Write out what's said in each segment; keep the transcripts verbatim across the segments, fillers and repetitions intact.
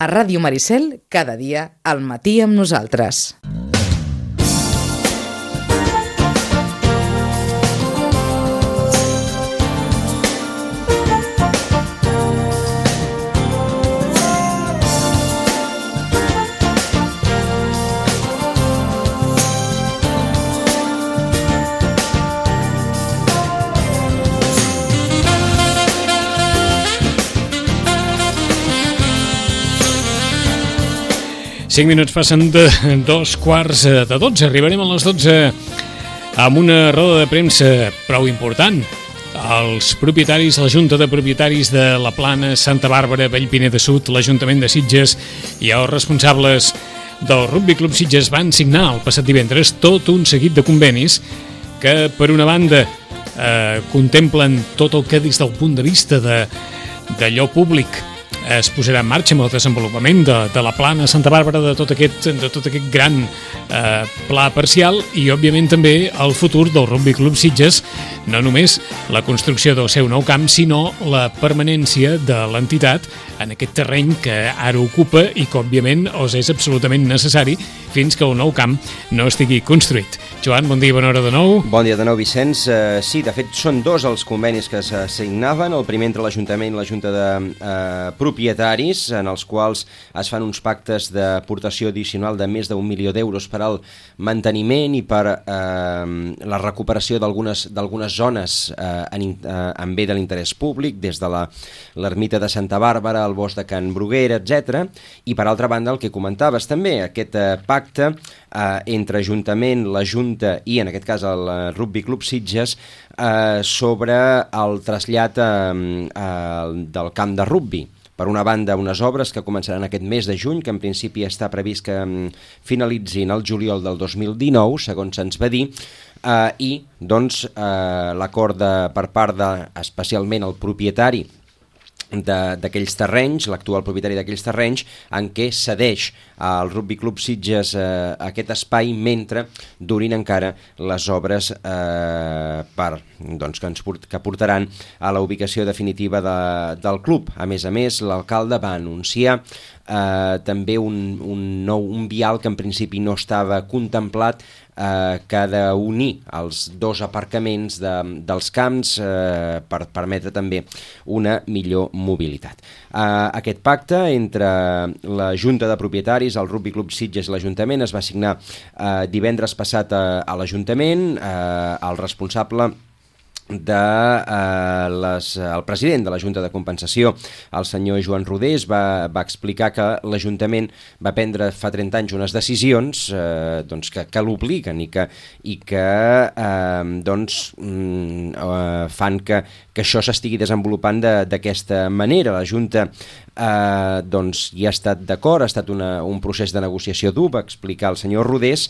A Ràdio Maricel, cada dia, al matí amb nosaltres. Cinc minuts passen de dos quarts de dotze. Arribarem a les dotze amb una roda de premsa prou important. Els propietaris, la Junta de Propietaris de la Plana, Santa Bàrbara, Bellpiner de Sud, l'Ajuntament de Sitges i els responsables del Rugby Club Sitges van signar el passat divendres tot un seguit de convenis que, per una banda, eh, contemplen tot el que des del punt de vista de, d'allò públic es posarà en marxa amb el desenvolupament de, de la Plana Santa Bàrbara, de tot aquest, de tot aquest gran eh, pla parcial, i òbviament també el futur del Rugby Club Sitges, no només la construcció del seu nou camp, sinó la permanència de l'entitat en aquest terreny que ara ocupa i que òbviament us és absolutament necessari fins que el nou camp no estigui construït. Joan, bon dia, bona hora de nou. Bon dia de nou, Vicenç. Uh, sí, de fet, són dos els convenis que s'assignaven, el primer entre l'Ajuntament i la Junta de uh, Propietaris, en els quals es fan uns pactes d'aportació addicional de més d'un milió d'euros per al manteniment i per uh, la recuperació d'algunes d'algunes zones uh, en, uh, en bé de l'interès públic, des de la, l'ermita de Santa Bàrbara, el bosc de Can Bruguera, etcètera. I per altra banda, el que comentaves també, aquest uh, pacte uh, entre Ajuntament, la Junta i en aquest cas el uh, Rugby Club Sitges uh, sobre el trasllat uh, uh, del camp de rugby. Per una banda, unes obres que començaran aquest mes de juny, que en principi està previst que um, finalitzin el juliol del dos mil dinou, segons se'ns va dir, uh, i doncs uh, l'acord de, per part de, especialment el propietari d'aquells terrenys, l'actual propietari d'aquells terrenys, en què cedeix al Rugby Club Sitges eh, aquest espai mentre durin encara les obres eh, per, doncs, que, ens port, que portaran a la ubicació definitiva de, del club. A més a més, l'alcalde va anunciar eh, també un, un nou un vial que en principi no estava contemplat, eh, que ha d'unir els dos aparcaments de, dels camps eh, per permetre també una millor mobilitat. Eh, aquest pacte entre la Junta de Propietaris, el Rugby Club Sitges i l'Ajuntament es va signar eh, divendres passat a, a l'Ajuntament. Eh, el responsable de eh, les, el president de la Junta de Compensació, el senyor Joan Rodés, va, va explicar que l'Ajuntament va prendre fa trenta anys unes decisions eh, doncs que, que l'obliguen i que, i que eh, doncs, mm, eh, fan que, que això s'estigui desenvolupant de, d'aquesta manera. La Junta eh, doncs, hi ha estat d'acord, ha estat una, un procés de negociació dur, va explicar el senyor Rodés,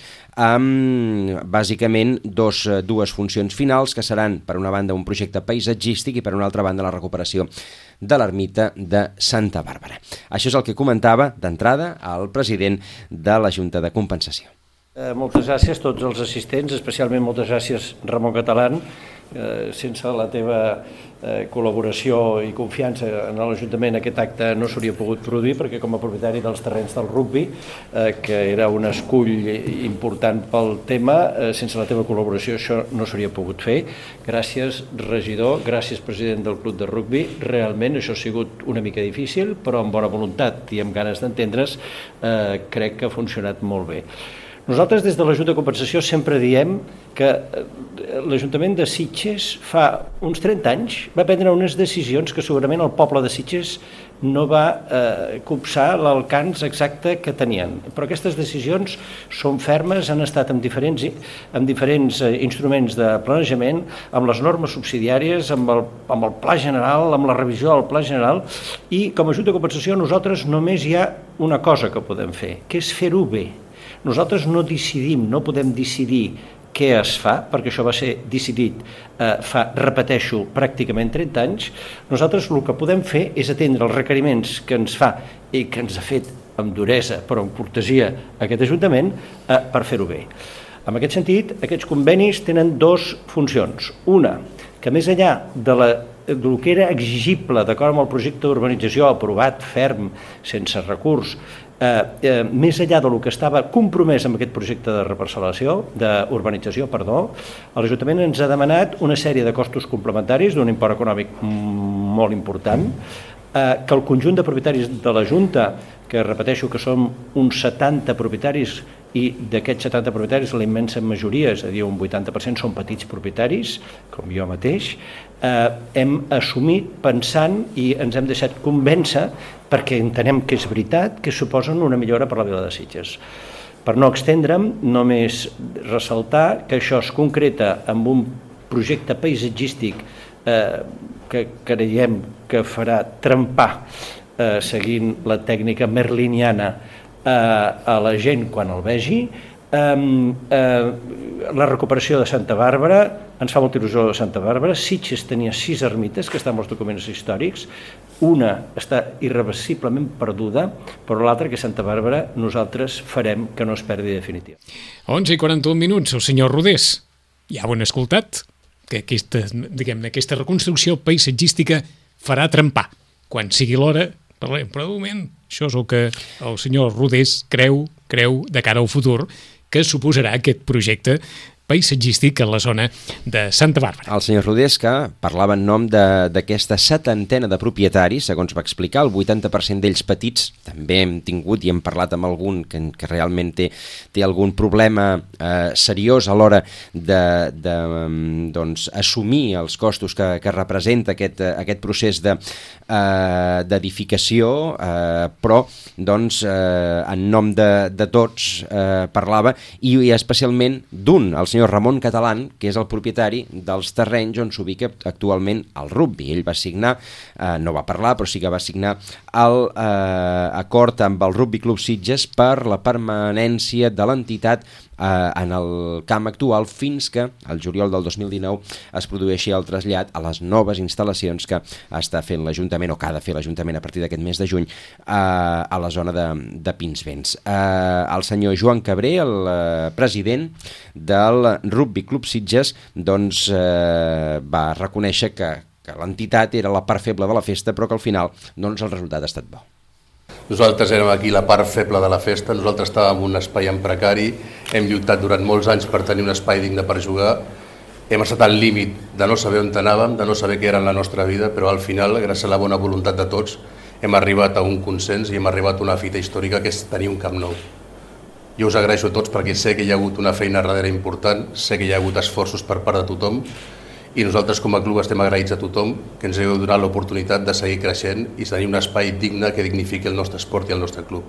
amb bàsicament dos, dues funcions finals que seran, per una banda, un projecte paisatgístic i per una altra banda la recuperació de l'ermita de Santa Bàrbara. Això és el que comentava d'entrada el president de la Junta de Compensació. Eh, moltes gràcies a tots els assistents, especialment moltes gràcies Ramon Catalán. Eh, sense la teva eh, col·laboració i confiança en l'Ajuntament aquest acte no s'hauria pogut produir, perquè com a propietari dels terrenys del rugby, eh, que era un escull important pel tema, eh, sense la teva col·laboració això no s'hauria pogut fer. Gràcies, regidor, gràcies, president del club de rugby. Realment això ha sigut una mica difícil, però amb bona voluntat i amb ganes d'entendre's, eh, crec que ha funcionat molt bé. Nosaltres des de la Junta de Compensació sempre diem que l'Ajuntament de Sitges fa uns trenta anys va prendre unes decisions que segurament el poble de Sitges no va eh, copsar l'alcance exacte que tenien. Però aquestes decisions són fermes, han estat amb diferents, amb diferents eh, instruments de planejament, amb les normes subsidiàries, amb el, amb el pla general, amb la revisió del pla general, i com a Junta de Compensació nosaltres només hi ha una cosa que podem fer, que és fer-ho bé. Nosaltres no decidim, no podem decidir què es fa, perquè això va ser decidit eh, fa, repeteixo, pràcticament trenta anys. Nosaltres el que podem fer és atendre els requeriments que ens fa i que ens ha fet amb duresa però amb cortesia aquest Ajuntament eh, per fer-ho bé. En aquest sentit, aquests convenis tenen dues funcions. Una, que més enllà de la del que era exigible d'acord amb el projecte d'urbanització aprovat, ferm, sense recurs, eh, eh, més enllà del que estava compromès amb aquest projecte de reparcel·lació, d'urbanització, perdó, l'Ajuntament ens ha demanat una sèrie de costos complementaris d'un import econòmic molt important, eh, que el conjunt de propietaris de la Junta, que repeteixo que som uns setanta propietaris, i d'aquests setanta propietaris la immensa majoria, és a dir, un vuitanta per cent són petits propietaris, com jo mateix, eh, hem assumit pensant i ens hem deixat convèncer perquè entenem que és veritat que suposen una millora per la vila de Sitges. Per no extendre'm, només ressaltar que això es concreta amb un projecte paisatgístic eh, que creiem que farà trempar, eh, seguint la tècnica merliniana, a la gent quan el vegi. La recuperació de Santa Bàrbara, ens fa molta il·lusió de Santa Bàrbara. Sitges tenia sis ermites, que estan en els documents històrics, una està irreversiblement perduda, però l'altra, que és Santa Bàrbara, nosaltres farem que no es perdi definitiva. onze i quaranta-un minuts, el senyor Rodés. Ja ho han escoltat, que aquesta, diguem-ne, aquesta reconstrucció paisatgística farà trempar. Quan sigui l'hora, parlem, però de moment això és el que el senyor Rodés creu, creu de cara al futur que suposarà aquest projecte paisatgístic a la zona de Santa Bàrbara. El senyor Rodés, que parlava en nom d'aquesta setantena de propietaris, segons va explicar, el vuitanta per cent d'ells petits, també hem tingut i hem parlat amb algun que, que realment té, té algun problema eh, seriós a l'hora de, de doncs, assumir els costos que, que representa aquest, aquest procés de, eh, d'edificació, eh, però doncs, eh, en nom de, de tots eh, parlava, i, i especialment d'un, el senyor Ramon Catalán, que és el propietari dels terrenys on s'ubica actualment el rugbi. Ell va signar, eh, no va parlar, però sí que va signar el eh, acord amb el Rugby Club Sitges per la permanència de l'entitat eh, en el camp actual fins que el juliol del dos mil dinou es produeixi el trasllat a les noves instal·lacions que està fent l'Ajuntament, o que ha de fer l'Ajuntament a partir d'aquest mes de juny, eh, a la zona de, de Pinsbens. Eh, el senyor Joan Cabré, el eh, president del Rugby Club Sitges, doncs eh, va reconèixer que, que l'entitat era la part feble de la festa, però que al final doncs, el resultat ha estat bo. Nosaltres érem aquí la part feble de la festa, nosaltres estàvem en un espai en precari, hem lluitat durant molts anys per tenir un espai digne per jugar, hem estat al límit de no saber on anàvem, de no saber què era en la nostra vida, però al final, gràcies a la bona voluntat de tots, hem arribat a un consens i hem arribat a una fita històrica, que és tenir un Camp Nou. Jo us agraeixo a tots perquè sé que hi ha hagut una feina darrere important, sé que hi ha hagut esforços per part de tothom i nosaltres com a club estem agraïts a tothom que ens heu donat l'oportunitat de seguir creixent i tenir un espai digne que dignifiqui el nostre esport i el nostre club.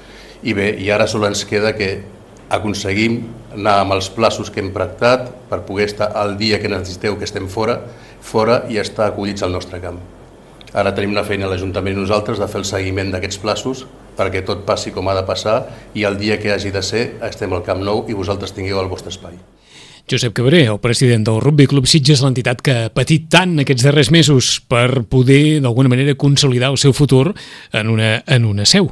I bé, i ara sols ens queda que aconseguim anar amb els plaços que hem pactat per poder estar el dia que necessiteu que estem fora, fora i estar acollits al nostre camp. Ara tenim una feina a l'Ajuntament i nosaltres de fer el seguiment d'aquests plaços perquè tot passi com ha de passar i el dia que hagi de ser estem al Camp Nou i vosaltres tingueu el vostre espai. Josep Cabré, el president del Rugby Club Sitges, l'entitat que ha patit tant aquests darrers mesos per poder d'alguna manera consolidar el seu futur en una, en una seu.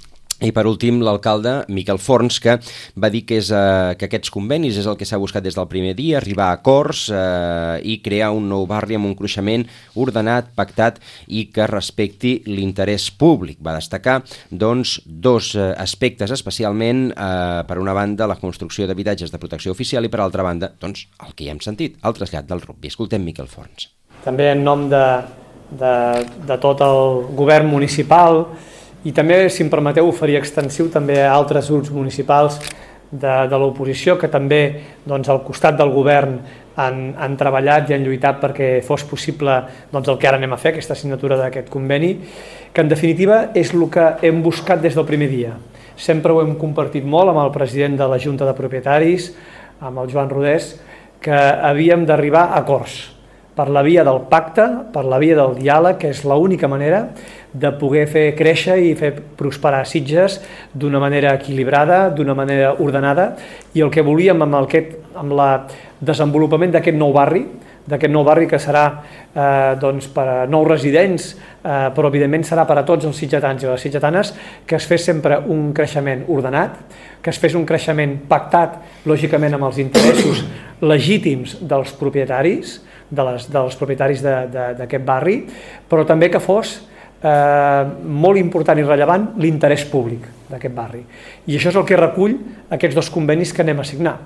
I per últim, l'alcalde Miquel Forns, que va dir que, és, eh, que aquests convenis és el que s'ha buscat des del primer dia, arribar a acords eh, i crear un nou barri amb un creixement ordenat, pactat i que respecti l'interès públic. Va destacar doncs, dos eh, aspectes, especialment eh, per una banda la construcció d'habitatges de protecció oficial i per altra banda doncs, el que ja hem sentit, el trasllat del rugby. Escoltem Miquel Forns. També en nom de, de, de tot el govern municipal i també, si em permeteu, ho faria extensiu també a altres grups municipals de, de l'oposició que també doncs, al costat del govern han, han treballat i han lluitat perquè fos possible doncs, el que ara anem a fer, aquesta signatura d'aquest conveni, que en definitiva és el que hem buscat des del primer dia. Sempre ho hem compartit molt amb el president de la Junta de Propietaris, amb el Joan Rodés, que havíem d'arribar a acords per la via del pacte, per la via del diàleg, que és l'única manera de poder fer créixer i fer prosperar Sitges d'una manera equilibrada, d'una manera ordenada, i el que volíem amb el amb el desenvolupament d'aquest nou barri, d'aquest nou barri que serà eh, doncs, per a nous residents, eh, però evidentment serà per a tots els sitgetans i les sitgetanes, que es fes sempre un creixement ordenat, que es fes un creixement pactat, lògicament amb els interessos legítims dels propietaris, de les, dels propietaris d'aquest barri, però també que fos eh, molt important i rellevant l'interès públic d'aquest barri. I això és el que recull aquests dos convenis que anem a signar.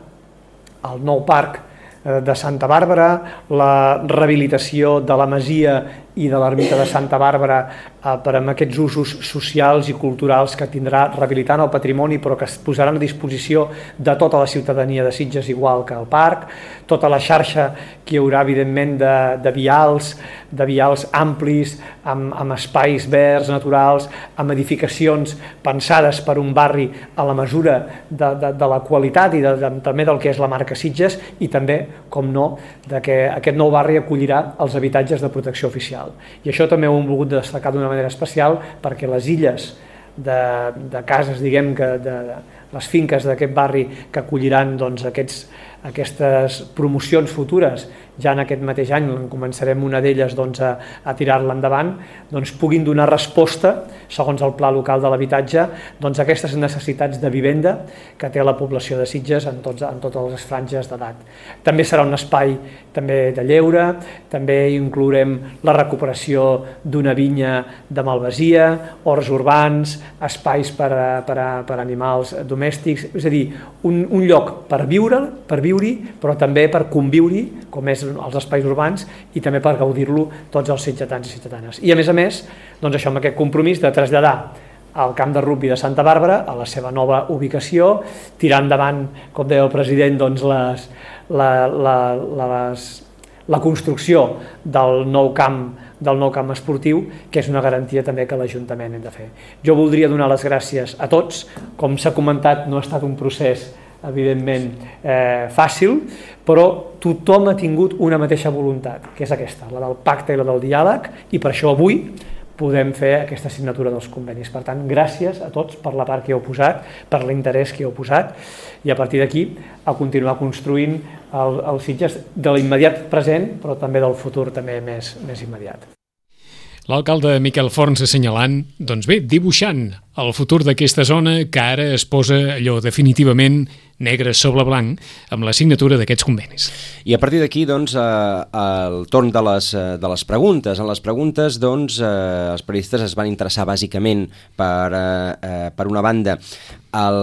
El nou parc de Santa Bàrbara, la rehabilitació de la masia i de l'ermita de Santa Bàrbara eh, per amb aquests usos socials i culturals que tindrà rehabilitant el patrimoni, però que es posaran a disposició de tota la ciutadania de Sitges, igual que el parc, tota la xarxa que hi haurà evidentment de, de vials, de vials amplis, amb, amb espais verds, naturals, amb edificacions pensades per un barri a la mesura de, de, de la qualitat i de, de, també del que és la marca Sitges, i també, com no, de que aquest nou barri acollirà els habitatges de protecció oficial. I això també ho hem volgut destacar d'una manera especial, perquè les illes de, de cases, diguem que de, de les finques d'aquest barri que acolliran doncs, aquests, aquestes promocions futures, ja en aquest mateix any en començarem una d'elles doncs, a, a tirar-la endavant, doncs, puguin donar resposta, segons el Pla Local de l'Habitatge, doncs, a aquestes necessitats de vivenda que té la població de Sitges en, tots, en totes les franges d'edat. També serà un espai també de lleure, també inclourem la recuperació d'una vinya de malvasia, horts urbans, espais per, a, per, a, per a animals domèstics, és a dir, un, un lloc per viure, per viure-hi, però també per conviure-hi, com és als espais urbans, i també per gaudir-lo tots els sitgetans i sitgetanes. I a més a més, doncs això, amb aquest compromís de traslladar al camp de rugbi de Santa Bàrbara a la seva nova ubicació, tirar endavant, com deia el president, doncs les, la, la, les, la construcció del nou camp del nou camp esportiu, que és una garantia també que l'Ajuntament hem de fer. Jo voldria donar les gràcies a tots. Com s'ha comentat, no ha estat un procés evidentment eh, fàcil, però tothom ha tingut una mateixa voluntat, que és aquesta, la del pacte i la del diàleg, i per això avui podem fer aquesta signatura dels convenis. Per tant, gràcies a tots per la part que heu posat, per l'interès que heu posat, i a partir d'aquí a continuar construint el, el Sitges de l'immediat present, però també del futur també més, més immediat. L'alcalde Miquel Forns assenyalant, doncs bé, dibuixant el futur d'aquesta zona que ara es posa allò definitivament negre sobre blanc amb la signatura d'aquests convenis. I a partir d'aquí, doncs, eh, el torn de les, de les preguntes. En les preguntes, doncs, eh, els periodistes es van interessar bàsicament per, eh, per una banda, el,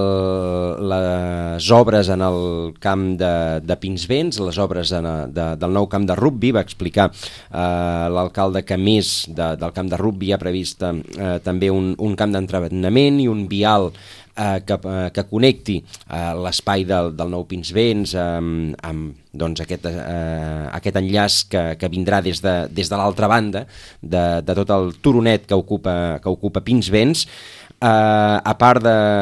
les obres en el camp de, de Pinsbens, les obres en, de, del nou camp de rugbi. Va explicar eh, l'alcalde que més de, del camp de rugbi ha previst eh, també un, un camp d'entrenament i un vial eh, que, eh, que connecti eh, l'espai del, del nou Pinsbens amb, amb doncs, aquest, eh, aquest enllaç que, que vindrà des de, des de l'altra banda de, de tot el turonet que ocupa, que ocupa Pinsbens. Uh, a part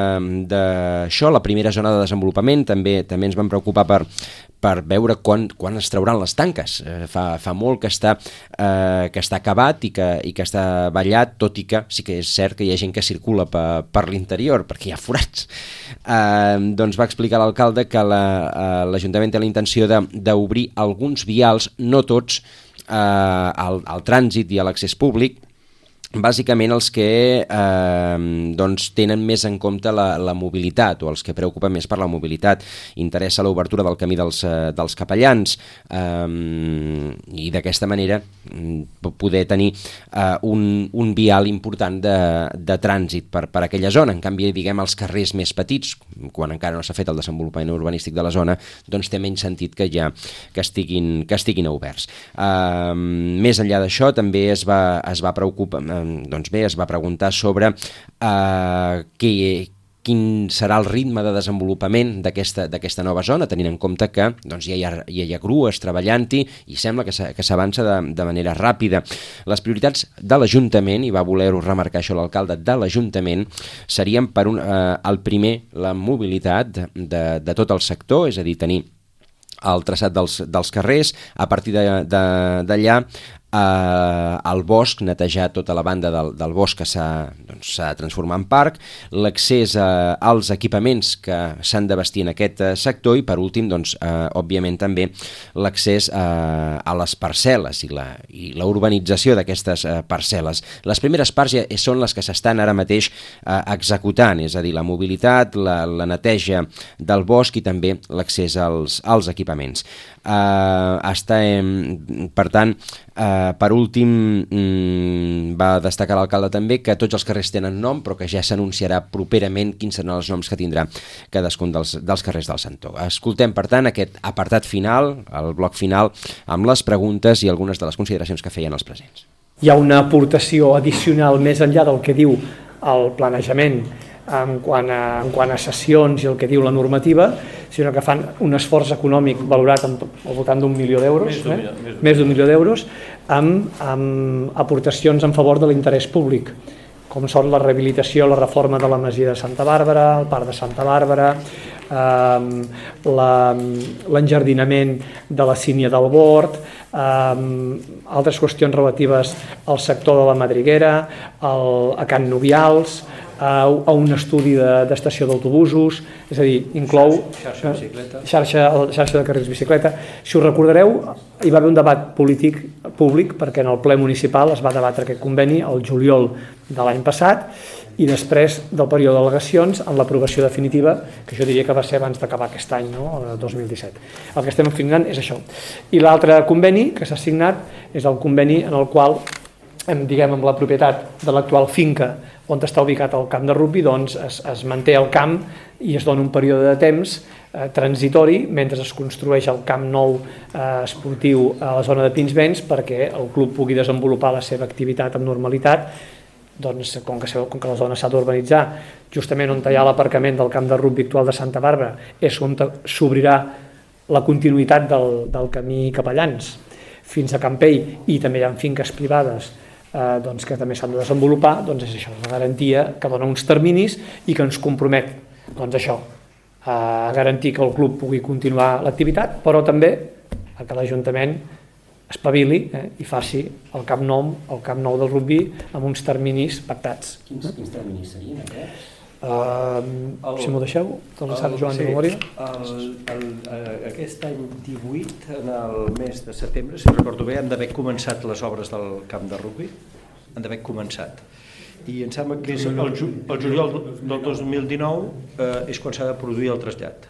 d'això, la primera zona de desenvolupament també també ens vam preocupar per, per veure quan, quan es trauran les tanques. Uh, fa, fa molt que està, uh, que està acabat i que, i que està ballat, tot i que sí que és cert que hi ha gent que circula per, per l'interior, perquè hi ha forats. Uh, doncs va explicar l'alcalde que l'Ajuntament la, uh, té la intenció d'obrir alguns vials, no tots, uh, al, al trànsit i a l'accés públic, bàsicament els que eh, doncs tenen més en compte la, la mobilitat, o els que preocupen més per la mobilitat. Interessa l'obertura del camí dels, eh, dels capellans eh, i d'aquesta manera poder tenir eh, un, un vial important de, de trànsit per, per aquella zona. En canvi, diguem, els carrers més petits, quan encara no s'ha fet el desenvolupament urbanístic de la zona, doncs té menys sentit que ja que estiguin, que estiguin oberts. Eh, més enllà d'això, també es va, es va preocupar doncs bé, es va preguntar sobre eh, què, quin serà el ritme de desenvolupament d'aquesta d'aquesta nova zona, tenint en compte que doncs, ja, hi ha, ja hi ha grues treballant-hi i sembla que s'avança de, de manera ràpida. Les prioritats de l'Ajuntament, i va voler-ho remarcar això l'alcalde de l'Ajuntament, serien per un, eh, el primer, la mobilitat de, de tot el sector, és a dir, tenir el traçat dels, dels carrers, a partir d'allà eh, el bosc, netejar tota la banda del, del bosc que s'ha doncs, de transformar en parc, l'accés a, als equipaments que s'han de vestir en aquest eh, sector i, per últim, doncs, eh, òbviament també l'accés eh, a les parcel·les i la, i la urbanització d'aquestes eh, parcel·les. Les primeres parts ja són les que s'estan ara mateix eh, executant, és a dir, la mobilitat, la, la neteja del bosc i també l'accés als, als equipaments. Uh, està, eh, per tant, uh, per últim, mm, va destacar l'alcalde també que tots els carrers tenen nom, però que ja s'anunciarà properament quins seran els noms que tindrà cadascun dels, dels carrers del Santó. Escoltem, per tant, aquest apartat final, el bloc final, amb les preguntes i algunes de les consideracions que feien els presents. Hi ha una aportació addicional més enllà del que diu el planejament en quant a, en quant a sessions i el que diu la normativa, sinó que fan un esforç econòmic valorat en, al voltant d'un milió d'euros, eh? més d'un milió d'euros, amb, amb aportacions en favor de l'interès públic, com són la rehabilitació, la reforma de la masia de Santa Bàrbara, el parc de Santa Bàrbara, eh, l'enjardinament de la sínia del Bord, eh, altres qüestions relatives al sector de la Madriguera, al, a Can Nubials, a, a un estudi d'estació de, d'autobusos, és a dir, inclou xarxa, xarxa, xarxa, xarxa de carrils bicicleta. Si us recordareu, hi va haver un debat polític públic perquè en el ple municipal es va debatre aquest conveni el juliol de l'any passat i després del període d'al·legacions en l'aprovació definitiva, que jo diria que va ser abans d'acabar aquest any, no? El dos mil disset. El que estem signant és això. I l'altre conveni que s'ha signat és el conveni en el qual, diguem, amb la propietat de l'actual finca on està ubicat el camp de rugbi, doncs es, es manté el camp i es dona un període de temps eh, transitori mentre es construeix el camp nou eh, esportiu a la zona de Pinsbens perquè el club pugui desenvolupar la seva activitat amb normalitat. Doncs, com que, com que la zona s'ha d'urbanitzar, justament on hi ha l'aparcament del camp de rugbi actual de Santa Bàrbara és on s'obrirà la continuïtat del, del camí cap a Llans fins a Campell, i també hi ha finques privades eh, doncs, que també s'han de desenvolupar. Doncs és això, la garantia que dona uns terminis i que ens compromet doncs això, a garantir que el club pugui continuar l'activitat, però també a que l'Ajuntament espavili eh, i faci el camp nou, el camp nou del rugbi amb uns terminis pactats. Quins, quins terminis serien aquests? Uh, el, si m'ho deixeu, te'ls sap Joan de memòria? El, el, aquest any divuit, en el mes de setembre, si recordo bé, han d'haver començat les obres del camp de rugbi, han d'haver començat. I em sembla que és el, ju, el juliol del dos mil dinou eh, és quan s'ha de produir el trasllat.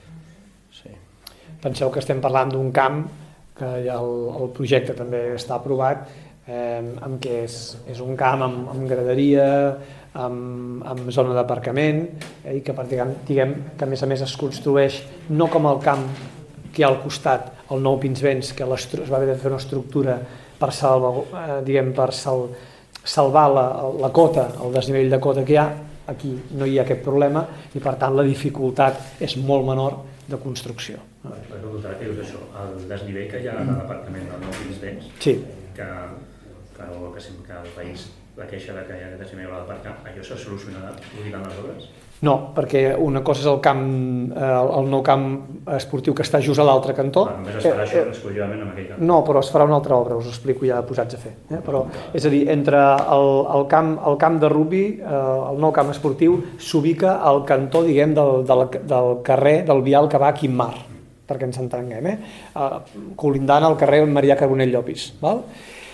Sí. Penseu que estem parlant d'un camp que ja el, el projecte també està aprovat, eh, amb què és, és un camp amb, amb graderia, amb, amb zona d'aparcament, eh, i que diguem, diguem que a més a més es construeix no com el camp que hi ha al costat, el nou Pinsbens, que es va haver de fer una estructura per, salva, eh, diguem, per sal, salvar la, la cota, el desnivell de cota que hi ha. Aquí no hi ha aquest problema i per tant la dificultat és molt menor de construcció. Per contrari, que dius això, el desnivell que hi ha a l'aparcament del nou Pinsbens, sí. que, que, que, que el país la queixa de que hi ha desnivell a l'aparcar, allò s'ha solucionat ubicant les obres? No, perquè una cosa és el camp, el, el nou camp esportiu que està just a l'altre cantó. Ah, només es farà eh, això exclusivament en aquell camp? No, però es farà una altra obra, us ho explico ja posats a fer. Eh? Però, és a dir, entre el, el, camp, el camp de rugbi, eh, el nou camp esportiu, s'ubica al cantó, diguem, del, del, del carrer del vial que va a Quimmar, perquè ens entenguem, eh? Uh, colindant al carrer Marià Carbonell Llopis. Val?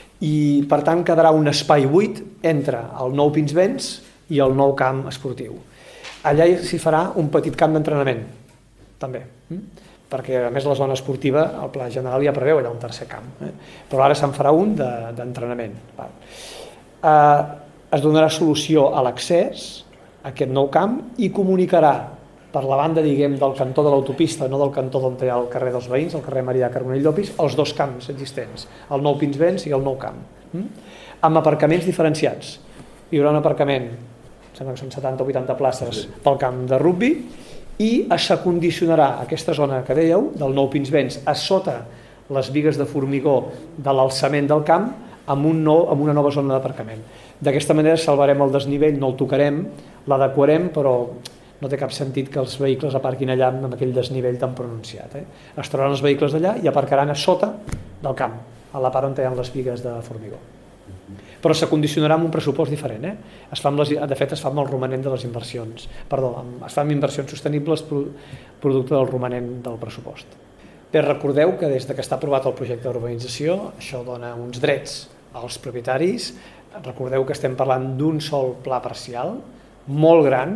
I per tant quedarà un espai buit entre el nou Pinsbens i el nou camp esportiu. Allà s'hi farà un petit camp d'entrenament, també, perquè a més la zona esportiva, el pla general ja preveu allà un tercer camp, eh? Però ara se'n farà un d'entrenament. De, eh, es donarà solució a l'accés a aquest nou camp i comunicarà per la banda, diguem, del cantó de l'autopista, no del cantó d'on hi ha el carrer dels veïns, el carrer Marià Carbonell Llopis, els dos camps existents, el nou Pinsbens i el nou camp, amb aparcaments diferenciats. Hi haurà un aparcament, sembla que són setanta o vuitanta places pel camp de rugbi, i es condicionarà aquesta zona que dèieu, del nou Pinsbens, a sota les bigues de formigó de l'alçament del camp, amb, un nou, amb una nova zona d'aparcament. D'aquesta manera salvarem el desnivell, no el tocarem, l'adequarem, però no té cap sentit que els vehicles aparquin allà amb aquell desnivell tan pronunciat. Eh? Es trauran els vehicles d'allà i aparcaran a sota del camp, a la part on hi ha les bigues de formigó. Però s'acondicionarà amb un pressupost diferent. Eh? Es fa amb les, de fet, es fa amb el romanent de les inversions. Perdó, es fa amb inversions sostenibles producte del romanent del pressupost. Bé, recordeu que des que està aprovat el projecte d'urbanització, això dona uns drets als propietaris. Recordeu que estem parlant d'un sol pla parcial, molt gran,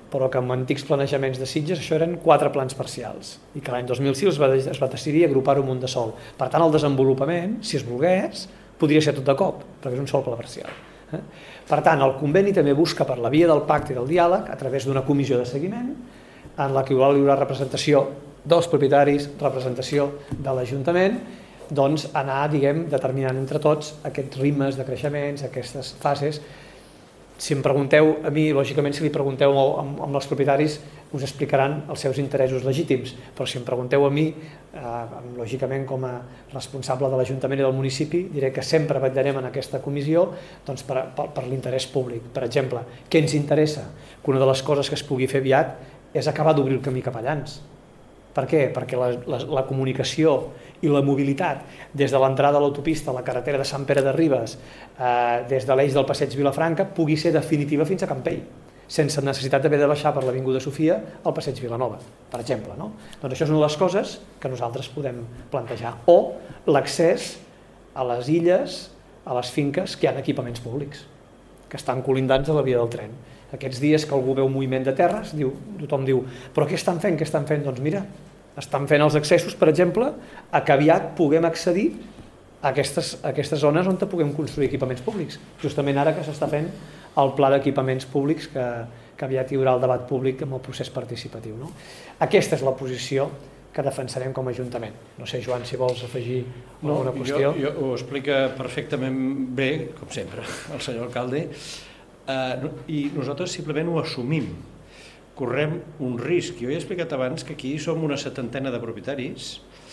però que amb antics planejaments de Sitges això eren quatre plans parcials i que l'any dos mil sis es va, es va decidir agrupar-ho en un de sol. Per tant, el desenvolupament, si es volgués, podria ser tot de cop, perquè és un sol pla parcial. Eh? Per tant, el conveni també busca per la via del pacte i del diàleg, a través d'una comissió de seguiment, en la que hi haurà representació dels propietaris, representació de l'Ajuntament, doncs anar, diguem, determinant entre tots aquests ritmes de creixements, aquestes fases. Si em pregunteu a mi, lògicament, si li pregunteu amb, amb els propietaris, us explicaran els seus interessos legítims, però si em pregunteu a mi, eh, lògicament com a responsable de l'Ajuntament i del municipi, diré que sempre vetllarem en aquesta comissió doncs, per, per, per l'interès públic. Per exemple, què ens interessa? Que una de les coses que es pugui fer aviat és acabar d'obrir el camí Capellans. Per què? Perquè la, la, la comunicació i la mobilitat des de l'entrada a l'autopista a la carretera de Sant Pere de Ribes, eh, des de l'eix del passeig Vilafranca, pugui ser definitiva fins a Campell, sense necessitat d'haver de baixar per l'Avinguda Sofia al passeig Vilanova, per exemple. No? Doncs això és una de les coses que nosaltres podem plantejar. O l'accés a les illes, a les finques que hi ha equipaments públics, que estan colindants a la via del tren. Aquests dies que algú veu moviment de terres, diu, tothom diu, però què estan fent, què estan fent? Doncs mira, estan fent els accessos, per exemple, a que aviat puguem accedir a aquestes, a aquestes zones on puguem construir equipaments públics. Justament ara que s'està fent el pla d'equipaments públics que, que aviat hi haurà el debat públic amb el procés participatiu. No? Aquesta és la posició que defensarem com a Ajuntament. No sé, Joan, si vols afegir no, alguna qüestió. Jo, jo ho explica perfectament bé, com sempre, el senyor alcalde, eh, i nosaltres simplement ho assumim. Correm un risc. Jo he explicat abans que aquí som una setantena de propietaris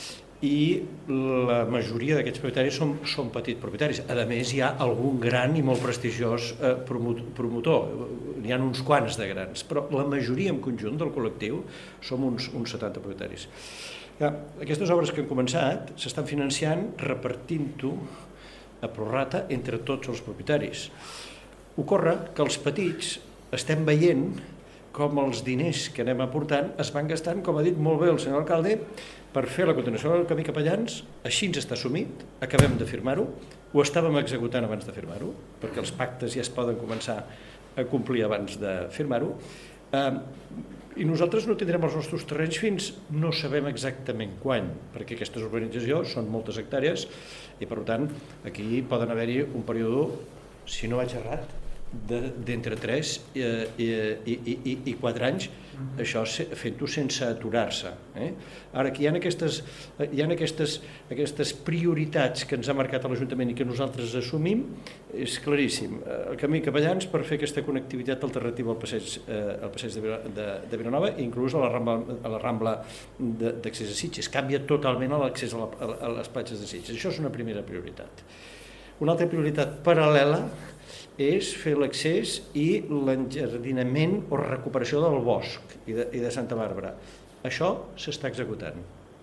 i la majoria d'aquests propietaris són, són petits propietaris. A més, hi ha algun gran i molt prestigiós eh, promotor. N'hi ha uns quants de grans, però la majoria en conjunt del col·lectiu som uns, uns setanta propietaris. Ja, aquestes obres que han començat s'estan financiant repartint-ho a prorrata entre tots els propietaris. Ocorre que els petits estem veient com els diners que anem aportant es van gastant, com ha dit molt bé el senyor alcalde, per fer la continuació del camí Capellans. Així ens està assumit, acabem de firmar-ho, ho estàvem executant abans de firmar-ho, perquè els pactes ja es poden començar a complir abans de firmar-ho, eh, i nosaltres no tindrem els nostres terrenys fins no sabem exactament quan, perquè aquestes urbanitzacions són moltes hectàrees i per tant aquí poden haver-hi un període, si no vaig errat, d'entre tres i, i, i, i, i quatre anys, això fent-ho sense aturar-se. Eh? Ara, que hi ha aquestes, hi ha aquestes, aquestes prioritats que ens ha marcat l'Ajuntament i que nosaltres assumim, és claríssim. El camí Capellans per fer aquesta connectivitat alternativa al passeig, eh, al passeig de, de, de Vilanova, inclús a la Rambla, a la Rambla d'accés a Sitges. Canvia totalment l'accés a, la, a les platges de Sitges. Això és una primera prioritat. Una altra prioritat paral·lela és fer l'accés i l'enjardinament o recuperació del bosc i de, i de Santa Bàrbara. Això s'està executant.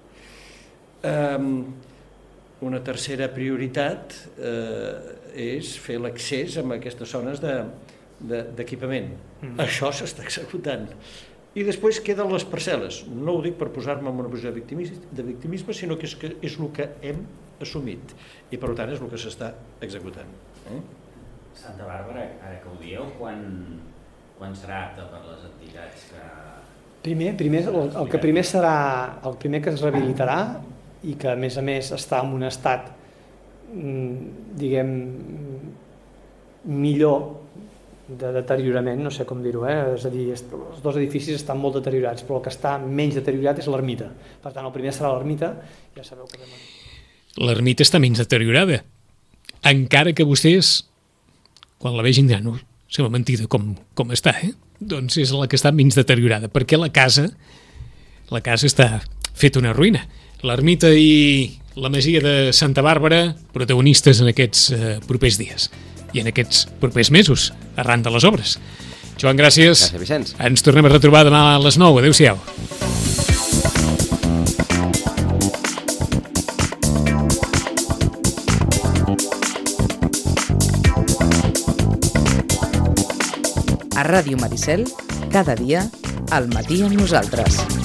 Um, una tercera prioritat eh, és fer l'accés a aquestes zones d'equipament. De, mm. Això s'està executant. I després queden les parcel·les. No ho dic per posar-me en una posició de victimisme, de victimisme sinó que és, que és el que hem assumit i per tant és el que s'està executant. Eh? Santa Bàrbara, ara que ho dieu, quan, quan serà apte per les entitats que... Primer, primer el, el que primer serà, el primer que es rehabilitarà i que a més a més està en un estat, diguem, millor de deteriorament, no sé com dir-ho, eh? És a dir, els dos edificis estan molt deteriorats, però el que està menys deteriorat és l'ermita. Per tant, el primer serà l'ermita, ja sabeu que... L'ermita està menys deteriorada, encara que vostès, quan la vegin, no, sembla mentida com, com està, eh? Doncs és la que està menys deteriorada, perquè la casa, la casa està feta una ruïna. L'ermita i la masia de Santa Bàrbara, protagonistes en aquests eh, propers dies i en aquests propers mesos, arran de les obres. Joan, gràcies. Gràcies, Vicenç. Ens tornem a retrobar demà a les nou. Adéu-siau. A Ràdio Maricel, cada dia, al matí amb nosaltres.